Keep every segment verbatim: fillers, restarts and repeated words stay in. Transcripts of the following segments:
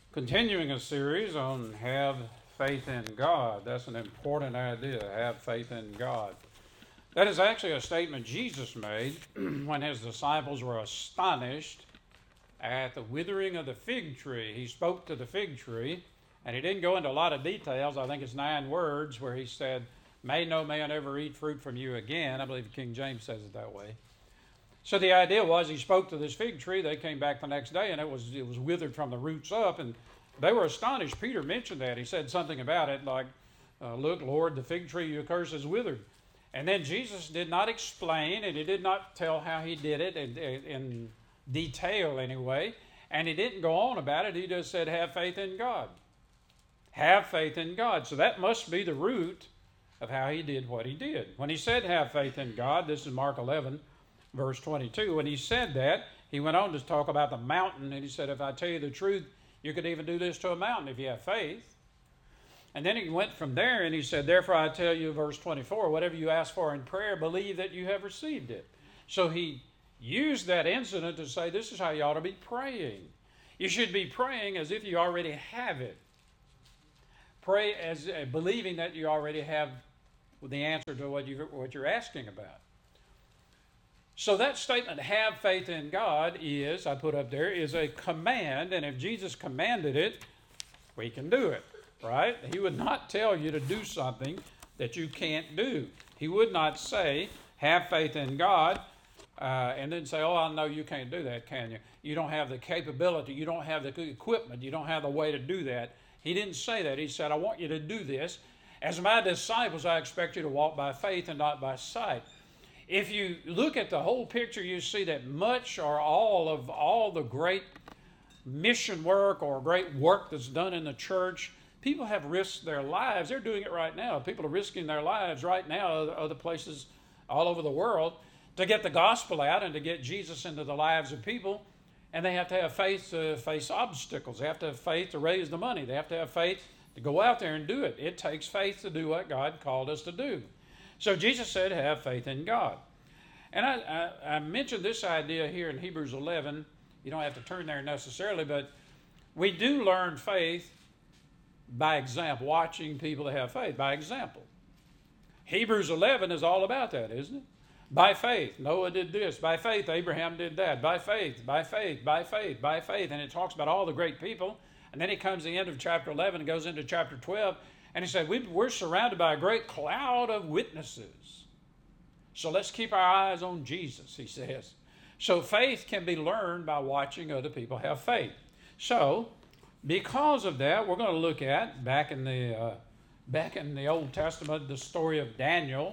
Continuing a series on have faith in God. That's an important idea, have faith in God. That is actually a statement Jesus made when his disciples were astonished at the withering of the fig tree. He spoke to the fig tree, and he didn't go into a lot of details. I think it's nine words where he said, "May no man ever eat fruit from you again." I believe King James says it that way. So the idea was he spoke to this fig tree. They came back the next day, and it was it was withered from the roots up, and they were astonished. Peter mentioned that. He said something about it like, uh, "Look, Lord, the fig tree you curse is withered." And then Jesus did not explain, and he did not tell how he did it in, in detail anyway, and he didn't go on about it. He just said, have faith in God. Have faith in God. So that must be the root of how he did what he did. When he said have faith in God, this is Mark eleven, verse twenty-two. When he said that, he went on to talk about the mountain, and he said, if I tell you the truth, you could even do this to a mountain if you have faith. And then he went from there and he said, therefore I tell you, verse twenty-four, whatever you ask for in prayer, believe that you have received it. So he used that incident to say, this is how you ought to be praying. You should be praying as if you already have it. Pray as uh, believing that you already have the answer to what, you, what you're asking about. So that statement, have faith in God, is, I put up there, is a command. And if Jesus commanded it, we can do it, right? He would not tell you to do something that you can't do. He would not say, have faith in God, uh, and then say, oh, I know you can't do that, can you? You don't have the capability. You don't have the equipment. You don't have the way to do that. He didn't say that. He said, I want you to do this. As my disciples, I expect you to walk by faith and not by sight. If you look at the whole picture, you see that much or all of all the great mission work or great work that's done in the church, people have risked their lives. They're doing it right now. People are risking their lives right now at other places all over the world to get the gospel out and to get Jesus into the lives of people. And they have to have faith to face obstacles. They have to have faith to raise the money. They have to have faith to go out there and do it. It takes faith to do what God called us to do. So Jesus said, have faith in God. And I, I, I mentioned this idea here in Hebrews eleven. You don't have to turn there necessarily, but we do learn faith by example, watching people that have faith by example. Hebrews eleven is all about that, isn't it? By faith, Noah did this. By faith, Abraham did that. By faith, by faith, by faith, by faith. And it talks about all the great people. And then he comes to the end of chapter eleven and goes into chapter twelve. And he said, we're surrounded by a great cloud of witnesses. So let's keep our eyes on Jesus, he says. So faith can be learned by watching other people have faith. So because of that, we're going to look at, back in the, uh, back in the Old Testament, the story of Daniel.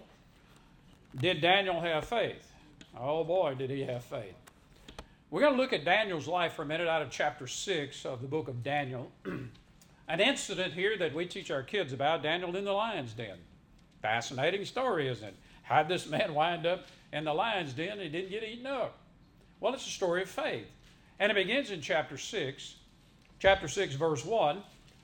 Did Daniel have faith? Oh boy, did he have faith. We're going to look at Daniel's life for a minute out of chapter six of the book of Daniel. An incident here that we teach our kids about, Daniel in the lion's den. Fascinating story, isn't it? How did this man wind up in the lion's den and he didn't get eaten up? Well, it's a story of faith. And it begins in chapter six. Chapter six, verse one.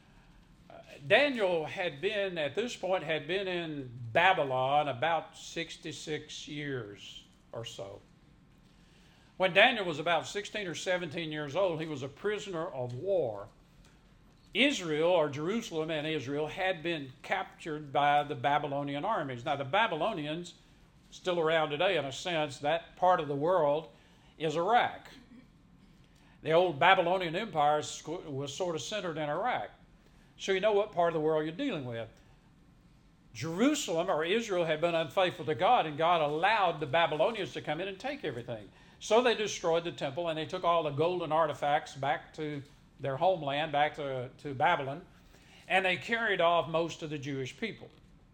Daniel had been, at this point, had been in Babylon about sixty-six years or so. When Daniel was about sixteen or seventeen years old, he was a prisoner of war. Israel, or Jerusalem and Israel, had been captured by the Babylonian armies. Now, the Babylonians, still around today in a sense, that part of the world is Iraq. The old Babylonian Empire was sort of centered in Iraq. So you know what part of the world you're dealing with. Jerusalem, or Israel, had been unfaithful to God, and God allowed the Babylonians to come in and take everything. So they destroyed the temple, and they took all the golden artifacts back to their homeland, back to, to Babylon, and they carried off most of the Jewish people.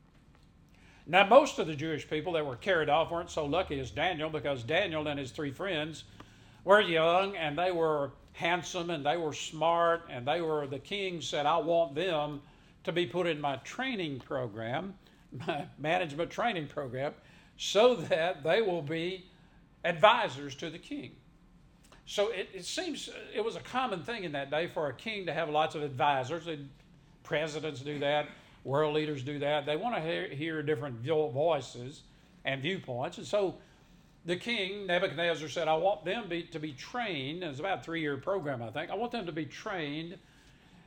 Now, most of the Jewish people that were carried off weren't so lucky as Daniel, because Daniel and his three friends were young, and they were handsome, and they were smart, and they were, the king said, I want them to be put in my training program, my management training program, so that they will be advisors to the king. So it, it seems it was a common thing in that day for a king to have lots of advisors. Presidents do that. World leaders do that. They want to hear, hear different voices and viewpoints. And so the king, Nebuchadnezzar, said, I want them be, to be trained. It's about a three-year program, I think. I want them to be trained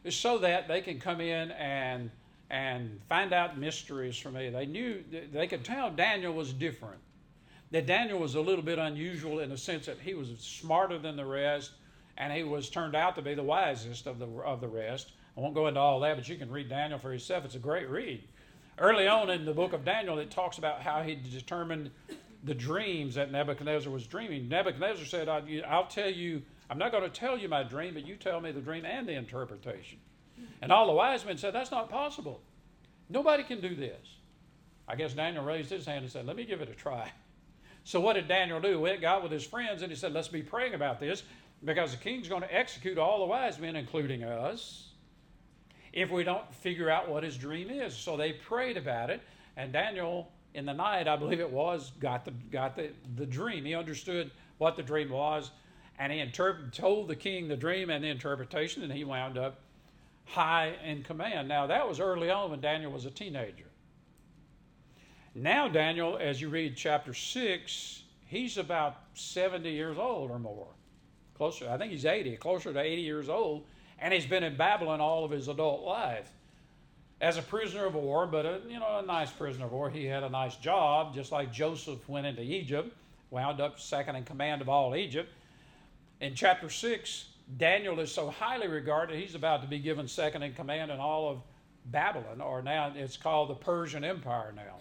is so that they can come in and and find out mysteries from me. They knew, they could tell Daniel was different. That Daniel was a little bit unusual in the sense that he was smarter than the rest, and he was turned out to be the wisest of the of the rest. I won't go into all that, but you can read Daniel for yourself. It's a great read. Early on in the book of Daniel, it talks about how he determined the dreams that Nebuchadnezzar was dreaming. Nebuchadnezzar said, I'll tell you, I'm not going to tell you my dream, but you tell me the dream and the interpretation. And all the wise men said, that's not possible. Nobody can do this. I guess Daniel raised his hand and said, let me give it a try. So what did Daniel do? He went, got with his friends, and he said, let's be praying about this, because the king's going to execute all the wise men, including us, if we don't figure out what his dream is. So they prayed about it, and Daniel, in the night, I believe it was, got the got the, the dream. He understood what the dream was, and he interpret, told the king the dream and the interpretation, and he wound up high in command. Now, that was early on when Daniel was a teenager. Now Daniel, as you read chapter six, he's about seventy years old or more. Closer, I think he's eighty, closer to eighty years old, and he's been in Babylon all of his adult life as a prisoner of war, but a, you know, a nice prisoner of war. He had a nice job, just like Joseph went into Egypt, wound up second in command of all Egypt. In chapter six, Daniel is so highly regarded, he's about to be given second in command in all of Babylon, or now it's called the Persian Empire now.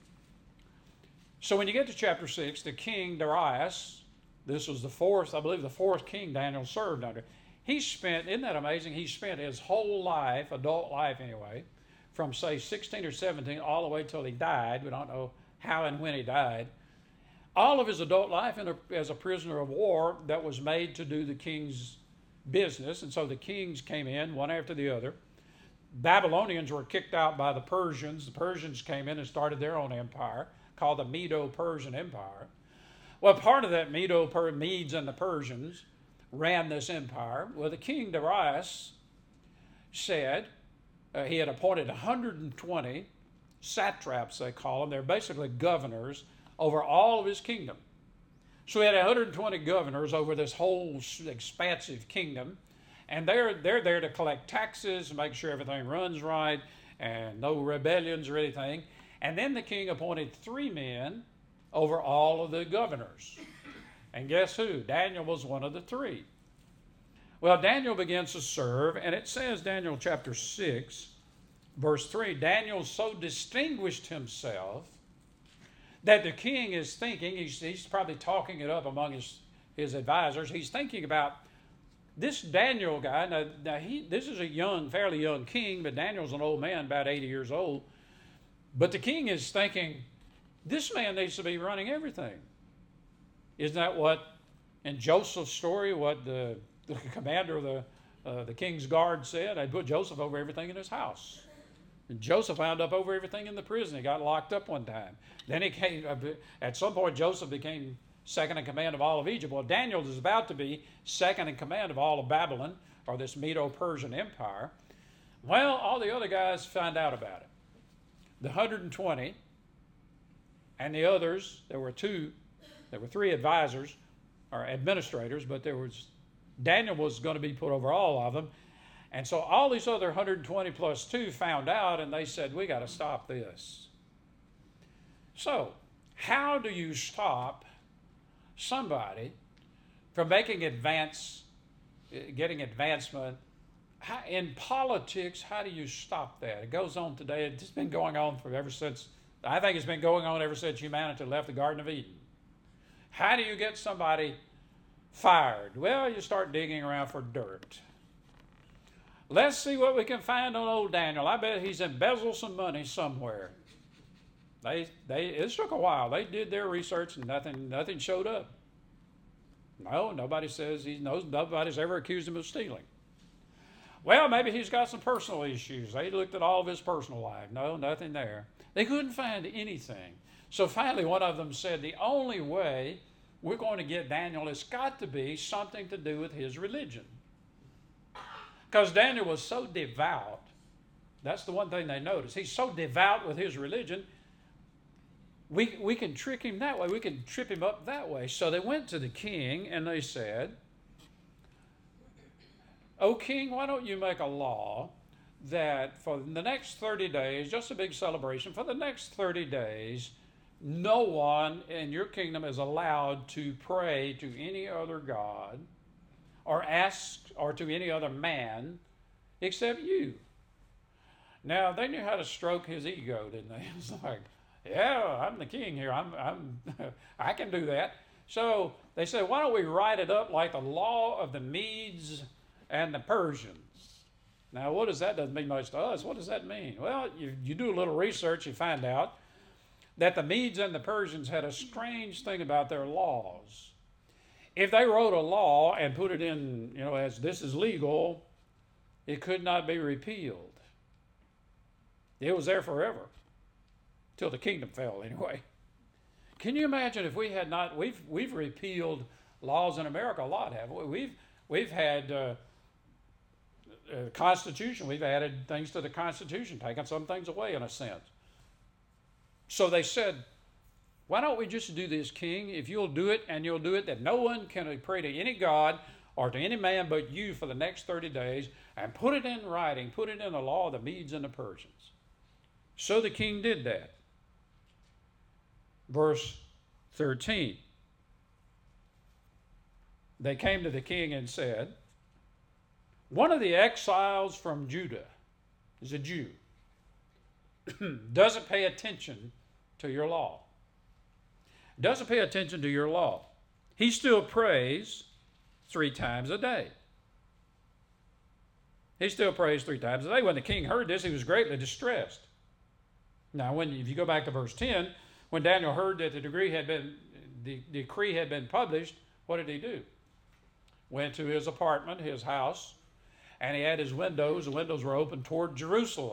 So when you get to chapter six, the king Darius, this was the fourth, I believe the fourth king Daniel served under. He spent, isn't that amazing? He spent his whole life, adult life anyway, from say sixteen or seventeen all the way till he died. We don't know how and when he died. All of his adult life in a, as a prisoner of war that was made to do the king's business. And so the kings came in one after the other. Babylonians were kicked out by the Persians. The Persians came in and started their own empire, called the Medo-Persian Empire. Well, part of that Medo, Medes and the Persians ran this empire. Well, the king Darius said uh, he had appointed one hundred twenty satraps, they call them. They're basically governors over all of his kingdom. So he had one hundred twenty governors over this whole expansive kingdom, and they're, they're there to collect taxes, make sure everything runs right, and no rebellions or anything. And then the king appointed three men over all of the governors. And guess who? Daniel was one of the three. Well, Daniel begins to serve, and it says, Daniel chapter six, verse three, Daniel so distinguished himself that the king is thinking, he's, he's probably talking it up among his, his advisors, he's thinking about this Daniel guy. Now, now he, this is a young, fairly young king, but Daniel's an old man, about eighty years old. But the king is thinking, this man needs to be running everything. Isn't that what, in Joseph's story, what the, the commander of the, uh, the king's guard said? I'd put Joseph over everything in his house. And Joseph wound up over everything in the prison. He got locked up one time. Then he came, at some point, Joseph became second in command of all of Egypt. Well, Daniel is about to be second in command of all of Babylon, or this Medo-Persian Empire. Well, all the other guys find out about it. The one hundred twenty and the others, there were two, there were three advisors or administrators, but there was, Daniel was going to be put over all of them. And so all these other one hundred twenty plus two found out, and they said, we got to stop this. So how do you stop somebody from making advance, getting advancement? How, in politics, how do you stop that? It goes on today. It's been going on for ever since, I think it's been going on ever since humanity left the Garden of Eden. How do you get somebody fired? Well, you start digging around for dirt. Let's see what we can find on old Daniel. I bet he's embezzled some money somewhere. They, they, it took a while. They did their research and nothing, nothing showed up. No, nobody says he knows. Nobody's ever accused him of stealing. Well, maybe he's got some personal issues. They looked at all of his personal life. No, nothing there. They couldn't find anything. So finally, one of them said, the only way we're going to get Daniel has got to be something to do with his religion. Because Daniel was so devout. That's the one thing they noticed. He's so devout with his religion. We, we can trick him that way. We can trip him up that way. So they went to the king and they said, O king, why don't you make a law that for the next thirty days, just a big celebration, for the next thirty days, no one in your kingdom is allowed to pray to any other god or ask or to any other man except you. Now, they knew how to stroke his ego, didn't they? It's like, yeah, I'm the king here. I'm, I'm, I can do that. So they said, why don't we write it up like the law of the Medes and the Persians? Now, what does that doesn't mean much to us? What does that mean? Well, you, you do a little research, you find out that the Medes and the Persians had a strange thing about their laws. If they wrote a law and put it in, you know, as this is legal, it could not be repealed. It was there forever, till the kingdom fell anyway. Can you imagine if we had not, we've, we've repealed laws in America a lot, haven't we? We've, we've had uh, a Constitution, we've added things to the Constitution, taken some things away in a sense. So they said, why don't we just do this, king? If you'll do it, and you'll do it, that no one can pray to any god or to any man but you for the next thirty days, and put it in writing, put it in the law of the Medes and the Persians. So the king did that. Verse thirteen. They came to the king and said, one of the exiles from Judah is a Jew, doesn't pay attention to your law. Doesn't pay attention to your law. He still prays three times a day. He still prays three times a day. When the king heard this, he was greatly distressed. Now, when if you go back to verse ten, when Daniel heard that the decree had been the decree had been published, what did he do? Went to his apartment, his house, and he had his windows. The windows were open toward Jerusalem.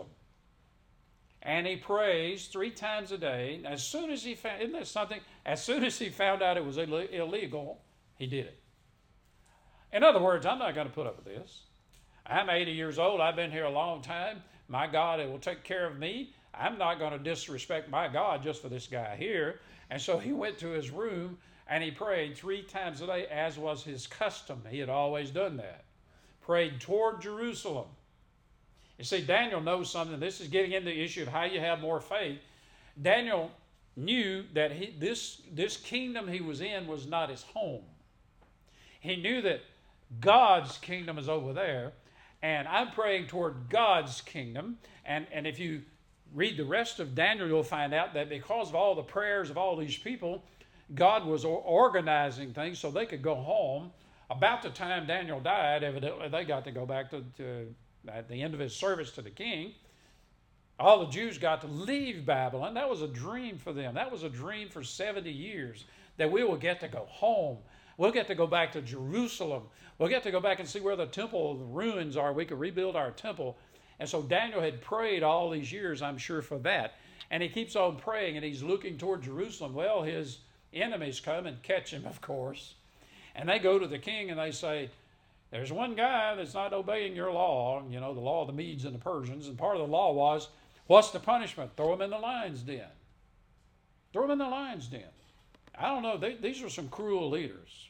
And he prays three times a day. As soon as he found, isn't that something? As soon as he found out it was Ill- illegal, he did it. In other words, I'm not going to put up with this. I'm eighty years old. I've been here a long time. My God will take care of me. I'm not going to disrespect my God just for this guy here. And so he went to his room and he prayed three times a day, as was his custom. He had always done that. Prayed toward Jerusalem. You see, Daniel knows something. This is getting into the issue of how you have more faith. Daniel knew that he, this, this kingdom he was in was not his home. He knew that God's kingdom is over there, and I'm praying toward God's kingdom. And, and if you read the rest of Daniel, you'll find out that because of all the prayers of all these people, God was organizing things so they could go home. About the time Daniel died, evidently they got to go back to, to at the end of his service to the king. All the Jews got to leave Babylon. That was a dream for them. That was a dream for seventy years, that we will get to go home. We'll get to go back to Jerusalem. We'll get to go back and see where the temple, the ruins are. We could rebuild our temple. And so Daniel had prayed all these years, I'm sure, for that. And he keeps on praying, and he's looking toward Jerusalem. Well, his enemies come and catch him, of course. And they go to the king and they say, there's one guy that's not obeying your law, you know, the law of the Medes and the Persians. And part of the law was, what's the punishment? Throw him in the lion's den. Throw him in the lion's den. I don't know. They, these are some cruel leaders.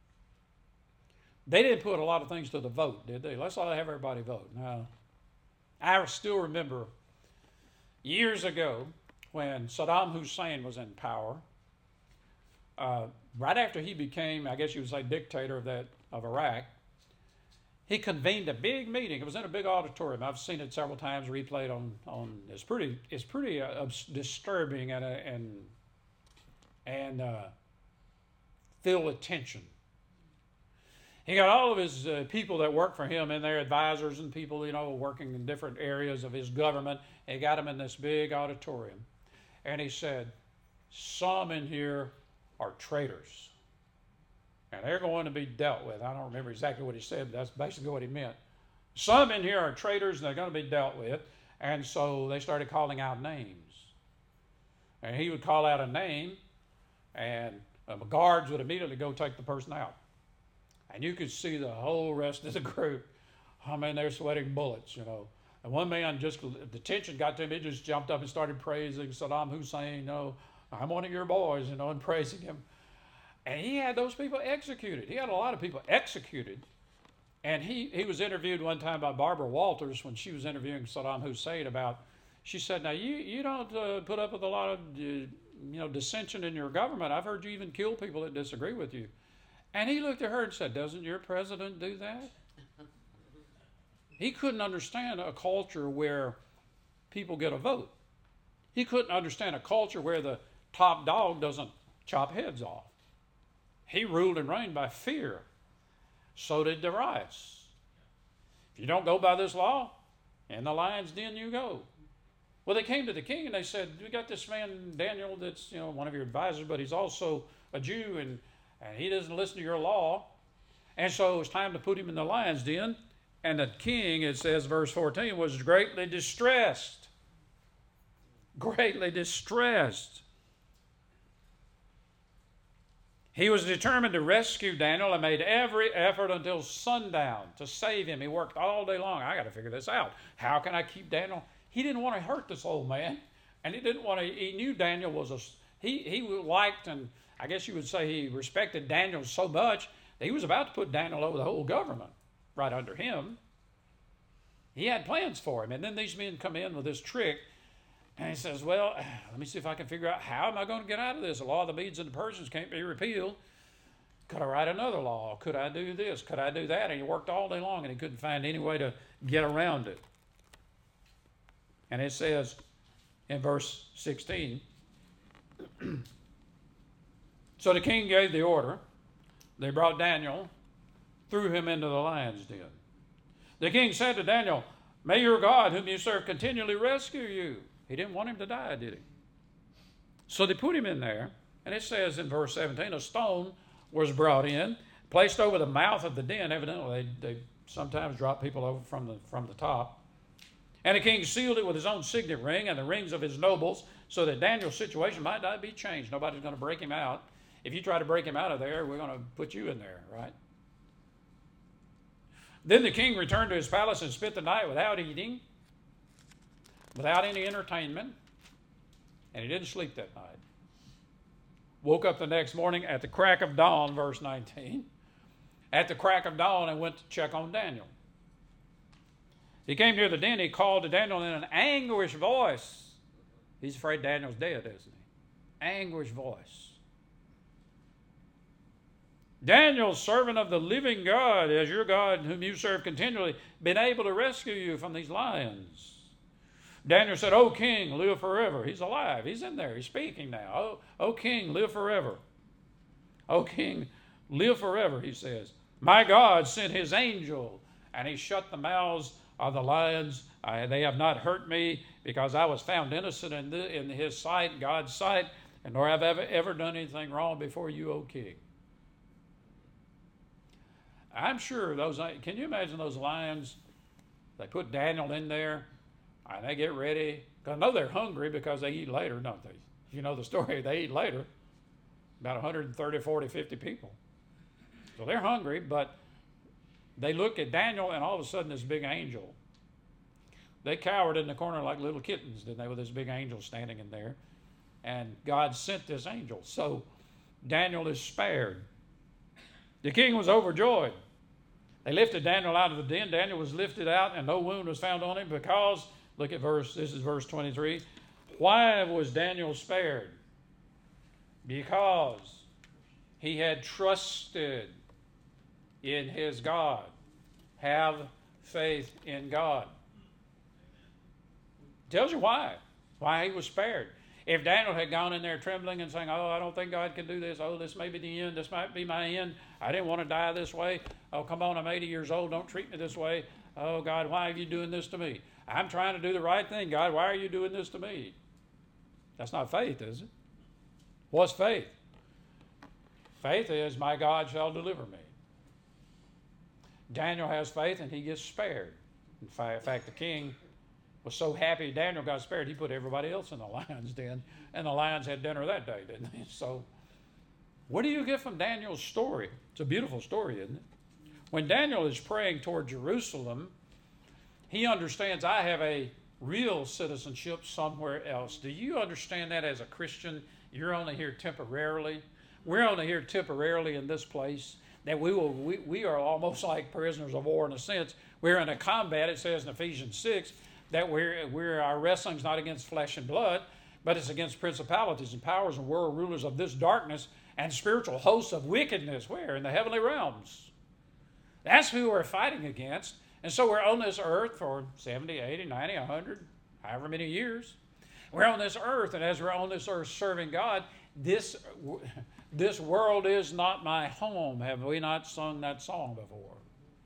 They didn't put a lot of things to the vote, did they? Let's not have everybody vote. No. I still remember years ago when Saddam Hussein was in power, uh, right after he became, I guess you would say, dictator of that of Iraq, he convened a big meeting. It was in a big auditorium. I've seen it several times replayed on, on it's pretty it's pretty uh, disturbing and uh, and and uh, filled with tension. He got all of his uh, people that work for him in there, advisors and people, you know, working in different areas of his government. He got them in this big auditorium. And he said, some in here are traitors. And they're going to be dealt with. I don't remember exactly what he said, but that's basically what he meant. Some in here are traitors and they're going to be dealt with. And so they started calling out names. And he would call out a name, and uh, the guards would immediately go take the person out. And you could see the whole rest of the group. I mean, they're sweating bullets, you know. And one man, just the tension got to him, he just jumped up and started praising Saddam Hussein, you know, I'm one of your boys, you know, and praising him. And he had those people executed. He had a lot of people executed And he, he was interviewed one time by Barbara Walters when she was interviewing Saddam Hussein about, she said, now you, you don't uh, put up with a lot of uh, you know dissension in your government. I've heard you even kill people that disagree with you. And he looked at her and said, doesn't your president do that? He couldn't understand a culture where people get a vote. He couldn't understand a culture where the top dog doesn't chop heads off. He ruled and reigned by fear. So did Darius. If you don't go by this law, in the lion's den you go. Well, they came to the king and they said, we got this man Daniel that's you know one of your advisors, but he's also a Jew and, and he doesn't listen to your law. And so it's time to put him in the lion's den. And the king, it says, verse fourteen, was greatly distressed. Greatly distressed. He was determined to rescue Daniel and made every effort until sundown to save him. He worked all day long. I got to figure this out. How can I keep Daniel? He didn't want to hurt this old man, and he didn't want to. He knew Daniel was a. He he liked, and I guess you would say he respected Daniel so much that he was about to put Daniel over the whole government, right under him. He had plans for him, and then these men come in with this trick. And he says, well, let me see if I can figure out how am I going to get out of this? The law of the Medes and the Persians can't be repealed. Could I write another law? Could I do this? Could I do that? And he worked all day long and he couldn't find any way to get around it. And it says in verse sixteen, so the king gave the order. They brought Daniel, threw him into the lion's den. The king said to Daniel, may your God, whom you serve, continually rescue you. He didn't want him to die, did he? So they put him in there, and it says in verse seventeen, a stone was brought in, placed over the mouth of the den. Evidently, they, they sometimes drop people over from the, from the top. And the king sealed it with his own signet ring and the rings of his nobles, so that Daniel's situation might not be changed. Nobody's going to break him out. If you try to break him out of there, we're going to put you in there, right? Then the king returned to his palace and spent the night without eating, without any entertainment, and he didn't sleep that night. Woke up the next morning at the crack of dawn, verse nineteen, at the crack of dawn and went to check on Daniel. He came near the den, he called to Daniel in an anguished voice. He's afraid Daniel's dead, isn't he? Anguished voice. Daniel, servant of the living God, as your God whom you serve continually, been able to rescue you from these lions. Daniel said, O king, live forever. He's alive. He's in there. He's speaking now. O, o king, live forever. O king, live forever, he says. My God sent his angel, and he shut the mouths of the lions. I, they have not hurt me, because I was found innocent in, the, in his sight, God's sight, and nor have I ever, ever done anything wrong before you, O king. I'm sure those, can you imagine those lions? They put Daniel in there, and they get ready. Because I know they're hungry because they eat later, don't they? You know the story, they eat later. About one hundred thirty, forty, fifty people. So they're hungry, but they look at Daniel, and all of a sudden this big angel. They cowered in the corner like little kittens, didn't they, with this big angel standing in there. And God sent this angel. So Daniel is spared. The king was overjoyed. They lifted Daniel out of the den. Daniel was lifted out, and no wound was found on him because, look at verse, this is verse twenty-three. Why was Daniel spared? Because he had trusted in his God. Have faith in God. Tells you why. Why he was spared. If Daniel had gone in there trembling and saying, oh, I don't think God can do this. Oh, this may be the end. This might be my end. I didn't want to die this way. Oh, come on, I'm eighty years old. Don't treat me this way. Oh, God, why are you doing this to me? I'm trying to do the right thing. God, why are you doing this to me? That's not faith, is it? What's faith? Faith is, my God shall deliver me. Daniel has faith and he gets spared. In fact, the king was so happy Daniel got spared, he put everybody else in the lion's den, and the lions had dinner that day, didn't they? So what do you get from Daniel's story? It's a beautiful story, isn't it? When Daniel is praying toward Jerusalem, he understands I have a real citizenship somewhere else. Do you understand that as a Christian? You're only here temporarily. We're only here temporarily in this place. that we will we, we are almost like prisoners of war in a sense. We're in a combat, it says in Ephesians six, that we're, we're our wrestling's not against flesh and blood, but it's against principalities and powers and world rulers of this darkness and spiritual hosts of wickedness. Where? In the heavenly realms. That's who we're fighting against. And so we're on this earth for seventy, eighty, ninety, one hundred, however many years. We're on this earth, and as we're on this earth serving God, this, this world is not my home. Have we not sung that song before?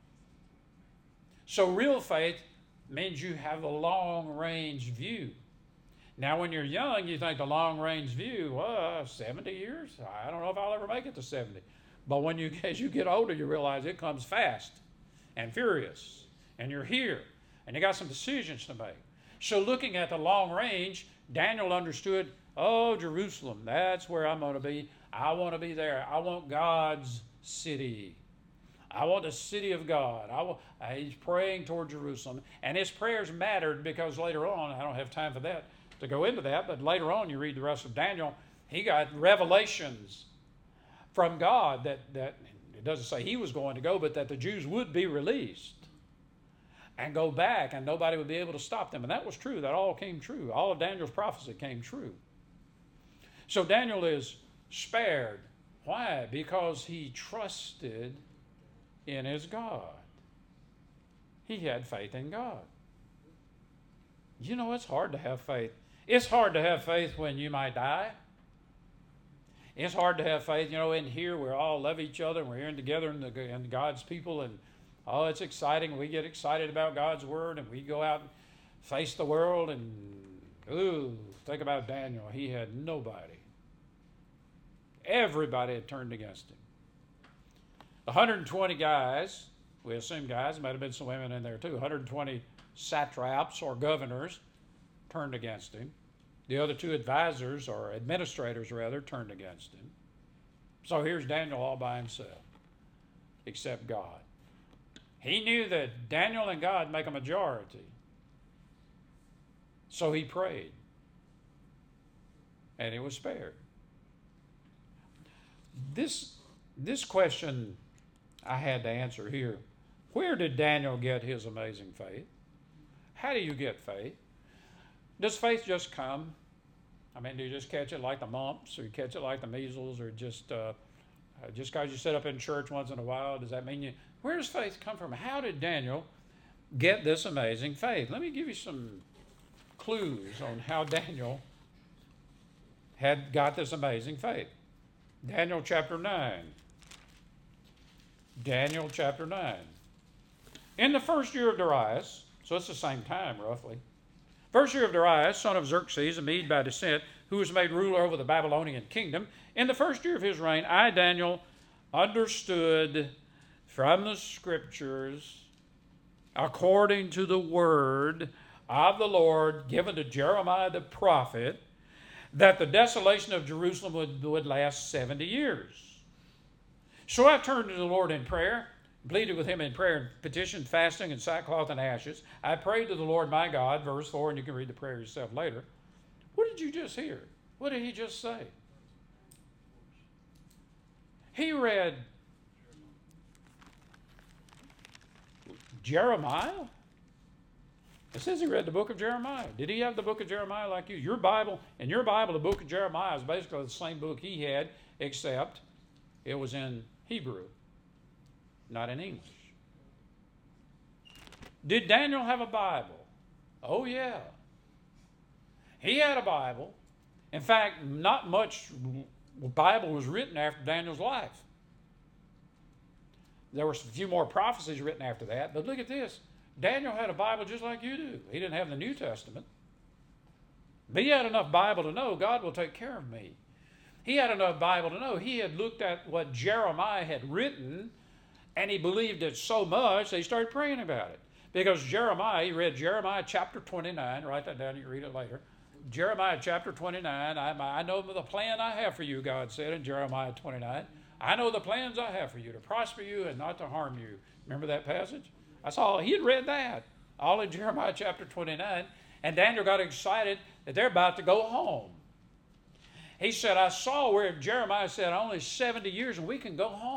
So real faith means you have a long-range view. Now, when you're young, you think the long-range view, well, seventy years? I don't know if I'll ever make it to seventy. But when you, as you get older, you realize it comes fast and furious, and you're here, and you got some decisions to make. So looking at the long range, Daniel understood, oh, Jerusalem, that's where I'm going to be. I want to be there. I want God's city. I want the city of God. I want, uh, he's praying toward Jerusalem. And his prayers mattered because later on, I don't have time for that, to go into that, but later on you read the rest of Daniel, he got revelations from God that, that it doesn't say he was going to go, but that the Jews would be released and go back and nobody would be able to stop them. And that was true. That all came true. All of Daniel's prophecy came true. So Daniel is spared. Why? Because he trusted in his God. He had faith in God. You know, it's hard to have faith. It's hard to have faith when you might die. It's hard to have faith. You know, in here we all love each other and we're here together in, the, in God's people, and oh, it's exciting. We get excited about God's word and we go out and face the world, and ooh, think about Daniel. He had nobody. Everybody had turned against him. one hundred twenty guys, we assume guys, might have been some women in there too, one hundred twenty satraps or governors turned against him. The other two advisors, or administrators rather, turned against him. So here's Daniel all by himself, except God. He knew that Daniel and God make a majority. So he prayed. And he was spared. This, this question I had to answer here. Where did Daniel get his amazing faith? How do you get faith? Does faith just come? I mean, do you just catch it like the mumps, or you catch it like the measles, or just uh, just because you sit up in church once in a while, does that mean you... Where does faith come from? How did Daniel get this amazing faith? Let me give you some clues on how Daniel had got this amazing faith. Daniel chapter nine. Daniel chapter nine. In the first year of Darius, so it's the same time roughly, first year of Darius, son of Xerxes, a Mede by descent, who was made ruler over the Babylonian kingdom, in the first year of his reign, I, Daniel, understood from the scriptures, according to the word of the Lord given to Jeremiah the prophet, that the desolation of Jerusalem would, would last seventy years. So I turned to the Lord in prayer, pleaded with him in prayer and petition, fasting, and sackcloth and ashes. I prayed to the Lord my God, verse four, and you can read the prayer yourself later. What did you just hear? What did he just say? He read Jeremiah. It says he read the book of Jeremiah. Did he have the book of Jeremiah like you? Your Bible, in your Bible, the book of Jeremiah is basically the same book he had, except it was in Hebrew, not in English. Did Daniel have a Bible? Oh, yeah. He had a Bible. In fact, not much Bible was written after Daniel's life. There were a few more prophecies written after that, but look at this. Daniel had a Bible just like you do. He didn't have the New Testament. But he had enough Bible to know God will take care of me. He had enough Bible to know. He had looked at what Jeremiah had written, and he believed it so much that he started praying about it. Because Jeremiah, he read Jeremiah chapter twenty-nine. Write that down, you can read it later. Jeremiah chapter twenty-nine. I, I know the plan I have for you, God said in Jeremiah twenty-nine. I know the plans I have for you, to prosper you and not to harm you. Remember that passage? That's all. He had read that, all in Jeremiah chapter twenty-nine. And Daniel got excited that they're about to go home. He said, I saw where Jeremiah said only seventy years and we can go home.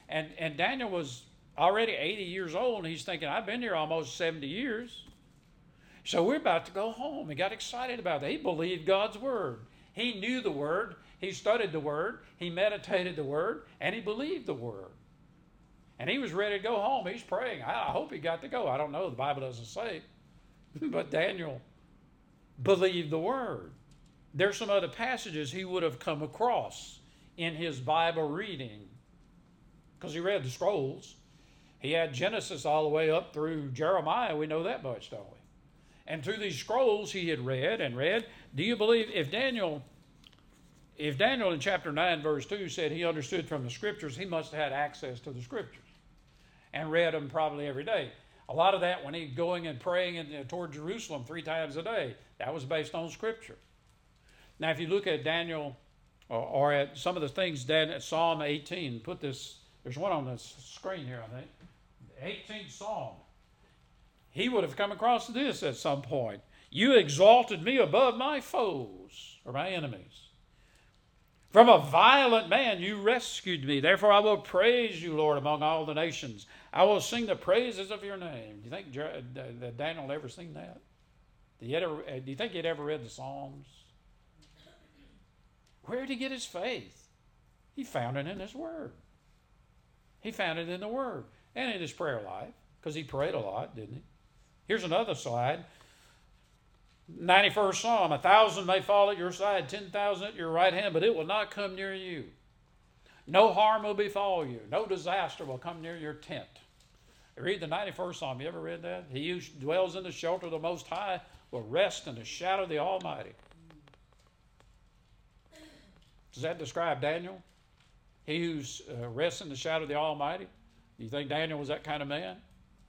And, and Daniel was already eighty years old, and he's thinking, I've been here almost seventy years. So we're about to go home. He got excited about that. He believed God's word. He knew the word. He studied the word. He meditated the word. And he believed the word. And he was ready to go home. He's praying. I hope he got to go. I don't know. The Bible doesn't say. But Daniel believed the word. There's some other passages he would have come across in his Bible reading, because he read the scrolls. He had Genesis all the way up through Jeremiah. We know that much, don't we? And through these scrolls he had read and read. Do you believe if Daniel, if Daniel in chapter nine, verse two said he understood from the scriptures, he must have had access to the scriptures and read them probably every day. A lot of that when he's going and praying in, uh, toward Jerusalem three times a day, that was based on scripture. Now, if you look at Daniel or, or at some of the things, Dan, Psalm eighteen, put this, there's one on the screen here, I think. eighteenth Psalm. He would have come across this at some point. You exalted me above my foes, or my enemies. From a violent man you rescued me. Therefore I will praise you, Lord, among all the nations. I will sing the praises of your name. Do you think that Daniel ever seen that? Do you, ever, do you think he'd ever read the Psalms? Where did he get his faith? He found it in his word. He found it in the word. And in his prayer life, because he prayed a lot, didn't he? Here's another slide. ninety-first Psalm. A thousand may fall at your side, ten thousand at your right hand, but it will not come near you. No harm will befall you. No disaster will come near your tent. Read the ninety-first Psalm. You ever read that? He who dwells in the shelter of the Most High will rest in the shadow of the Almighty. Does that describe Daniel? He who uh, rests in the shadow of the Almighty? Do you think Daniel was that kind of man?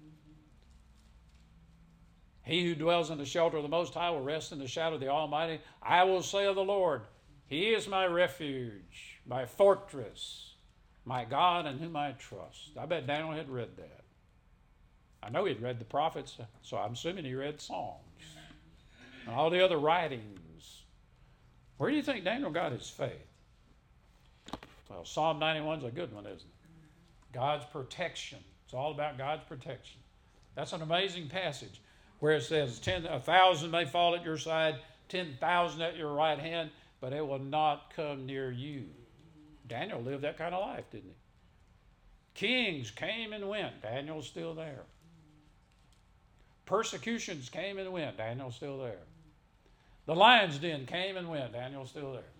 He who dwells in the shelter of the Most High will rest in the shadow of the Almighty. I will say of the Lord, He is my refuge, my fortress, my God in whom I trust. I bet Daniel had read that. I know he'd read the prophets, so I'm assuming he read Psalms and all the other writings. Where do you think Daniel got his faith? Well, Psalm ninety-one is a good one, isn't it? God's protection. It's all about God's protection. That's an amazing passage where it says, ten, a thousand may fall at your side, ten thousand at your right hand, but it will not come near you. Daniel lived that kind of life, didn't he? Kings came and went. Daniel's still there. Persecutions came and went. Daniel's still there. The lion's den came and went. Daniel's still there.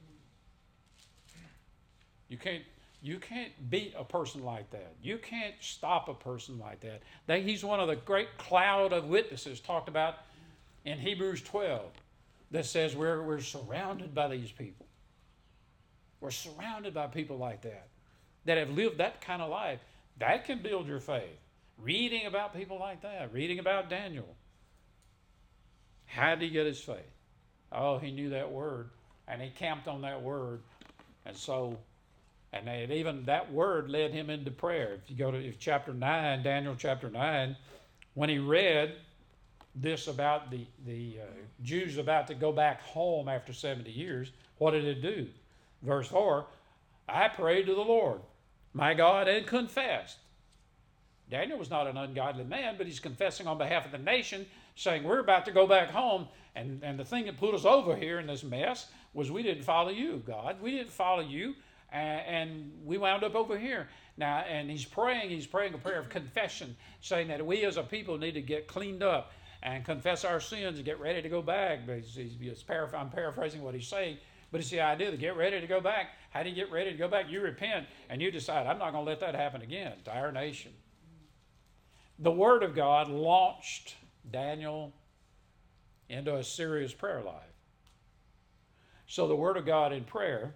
You can't, you can't beat a person like that. You can't stop a person like that. They, he's one of the great cloud of witnesses talked about in Hebrews twelve that says we're, we're surrounded by these people. We're surrounded by people like that, that have lived that kind of life. That can build your faith. Reading about people like that, reading about Daniel. How did he get his faith? Oh, he knew that word, and he camped on that word. And so, and it, even that word led him into prayer. If you go to if chapter nine, Daniel chapter nine, when he read this about the, the uh, Jews about to go back home after seventy years, what did it do? Verse four, I prayed to the Lord, my God, and confessed. Daniel was not an ungodly man, but he's confessing on behalf of the nation, saying we're about to go back home, and, and the thing that put us over here in this mess was we didn't follow you, God. We didn't follow you, and, and we wound up over here. Now, and he's praying, he's praying a prayer of confession, saying that we as a people need to get cleaned up and confess our sins and get ready to go back. But he's, he's, he's paraphr- I'm paraphrasing what he's saying, but it's the idea to get ready to go back. How do you get ready to go back? You repent, and you decide, I'm not going to let that happen again to our nation. The Word of God launched Daniel into a serious prayer life. So the Word of God in prayer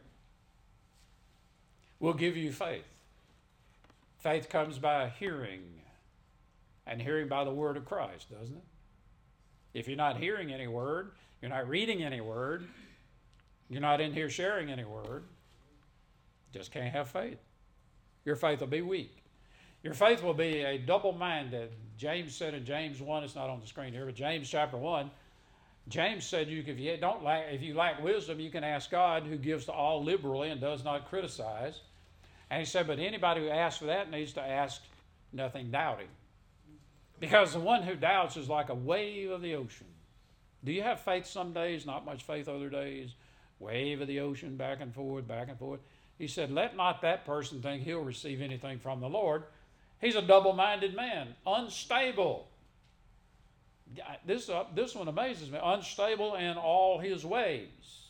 will give you faith. Faith comes by hearing, and hearing by the Word of Christ, doesn't it? If you're not hearing any Word, you're not reading any Word, you're not in here sharing any Word, you just can't have faith. Your faith will be weak. Your faith will be a double-minded. James said in James one, it's not on the screen here, but James chapter one, James said, you, if you don't lack, if you lack wisdom, you can ask God, who gives to all liberally and does not criticize, And he said, but anybody who asks for that needs to ask nothing doubting. Because the one who doubts is like a wave of the ocean. Do you have faith some days, not much faith other days? Wave of the ocean, back and forth, back and forth. He said, let not that person think he'll receive anything from the Lord. He's a double-minded man, unstable. This, uh, this one amazes me. Unstable in all his ways.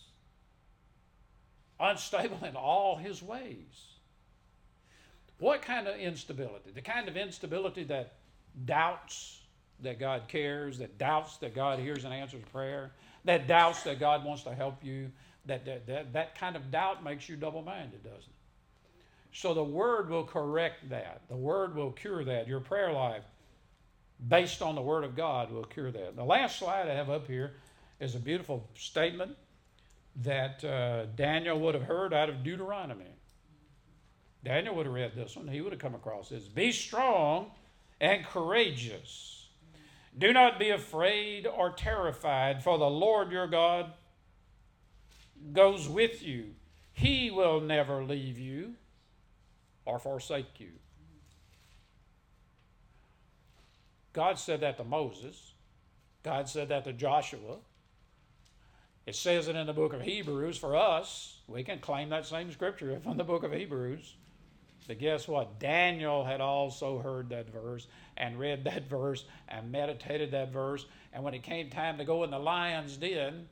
Unstable in all his ways. What kind of instability? The kind of instability that doubts that God cares, that doubts that God hears and answers prayer, that doubts that God wants to help you, that, that, that, that kind of doubt makes you double-minded, doesn't it? So the Word will correct that. The Word will cure that. Your prayer life, based on the Word of God, will cure that. The last slide I have up here is a beautiful statement that uh, Daniel would have heard out of Deuteronomy. Daniel would have read this one. He would have come across this. Be strong and courageous. Do not be afraid or terrified, for the Lord your God goes with you. He will never leave you or forsake you. God said that to Moses. God said that to Joshua. It says it in the book of Hebrews. For us, we can claim that same scripture from the book of Hebrews. But guess what? Daniel had also heard that verse and read that verse and meditated that verse. And when it came time to go in the lion's den,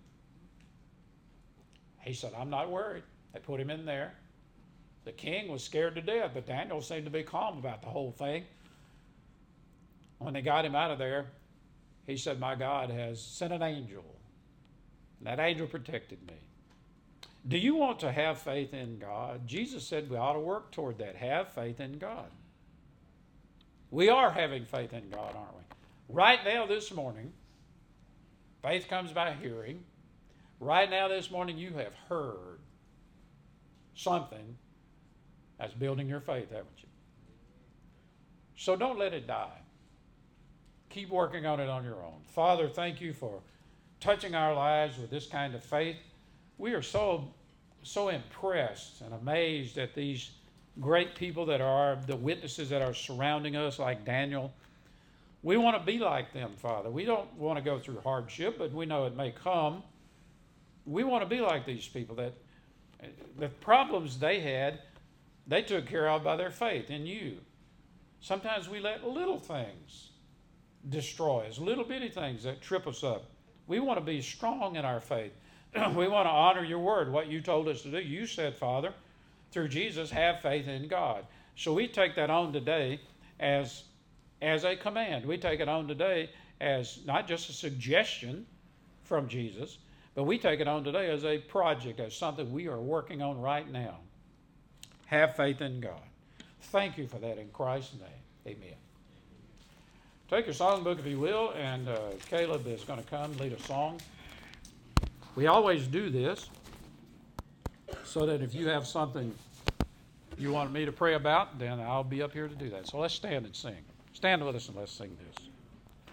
he said, I'm not worried. They put him in there. The king was scared to death, but Daniel seemed to be calm about the whole thing. When they got him out of there, he said, my God has sent an angel. And that angel protected me. Do you want to have faith in God? Jesus said we ought to work toward that. Have faith in God. We are having faith in God, aren't we? Right now this morning, faith comes by hearing. Right now this morning you have heard something that's building your faith, haven't you? So don't let it die. Keep working on it on your own. Father, thank you for touching our lives with this kind of faith. We are so, so impressed and amazed at these great people that are the witnesses that are surrounding us, like Daniel. We want to be like them, Father. We don't want to go through hardship, but we know it may come. We want to be like these people that the problems they had, they took care of by their faith in you. Sometimes we let little things destroy us, little bitty things that trip us up. We want to be strong in our faith. We want to honor your word, what you told us to do. You said, Father, through Jesus, have faith in God. So we take that on today as, as a command. We take it on today as not just a suggestion from Jesus, but we take it on today as a project, as something we are working on right now. Have faith in God. Thank you for that in Christ's name. Amen. Take your songbook, if you will, and uh, Caleb is going to come lead a song. We always do this so that if you have something you want me to pray about, then I'll be up here to do that. So let's stand and sing. Stand with us and let's sing this.